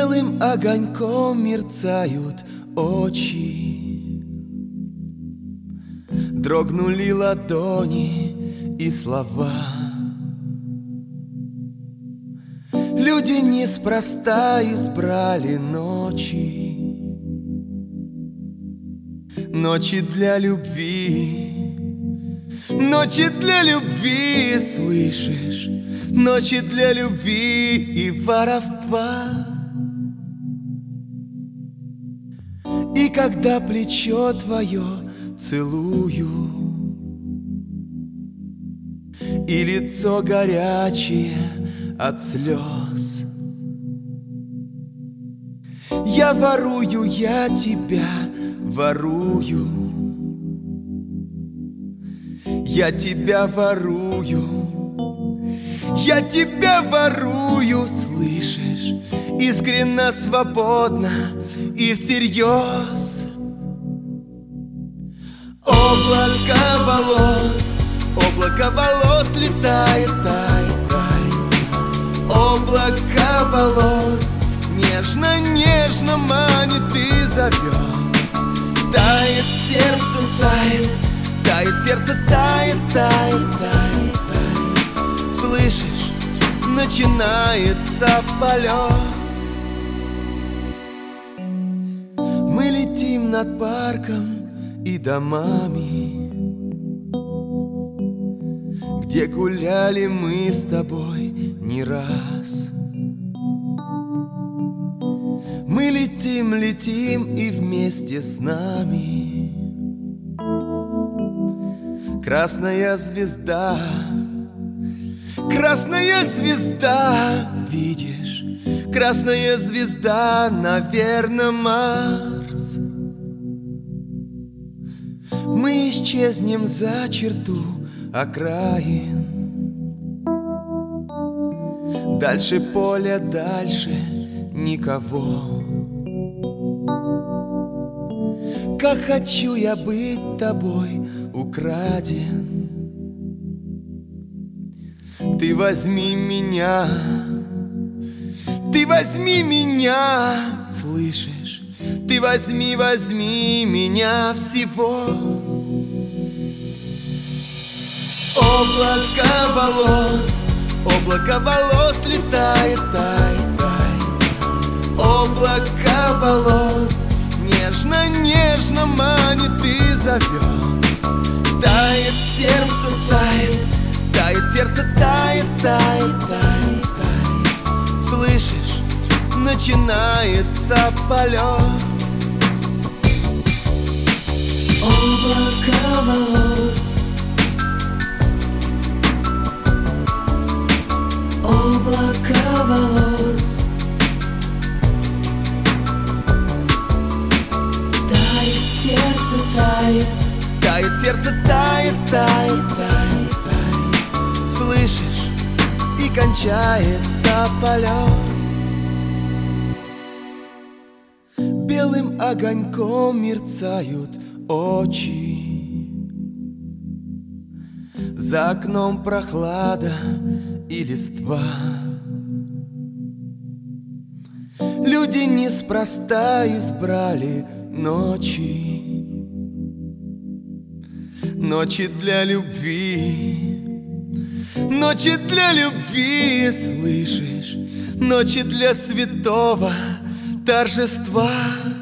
Белым огоньком мерцают очи, дрогнули ладони и слова. Люди неспроста избрали ночи, ночи для любви, ночи для любви, слышишь? Ночи для любви и воровства. И когда плечо твое целую, и лицо горячее от слез, я ворую, я тебя ворую, я тебя ворую, я тебя ворую, слышишь? Искренно, свободно и всерьез. Облако волос летает, тает, тает. Облако волос нежно-нежно манит и зовет. Тает сердце, тает, тает сердце, тает, тает, тает, тает. Слышишь, начинается полет. Мы летим над парком и домами, где гуляли мы с тобой не раз. Мы летим, летим и вместе с нами красная звезда, красная звезда, видишь? Красная звезда, наверное, Марс. Мы исчезнем за черту окраин, дальше поля, дальше никого. Как хочу я быть тобой украден. Ты возьми меня, ты возьми меня, слышишь? Ты возьми, возьми меня всего. Облако волос летает, тает, тает. Облако волос нежно-нежно манит и зовет. Тает сердце, тает, тает сердце, тает, тает, тает, тает. Слышишь, начинается полет. Облако волос, облако волос, тает сердце, тает, тает сердце, тает, тает, тает, тает. Слышишь, и кончается полет. Белым огоньком мерцают очи, за окном прохлада и листва. Люди неспроста избрали ночи, ночи для любви, ночи для любви, слышишь? Ночи для святого торжества.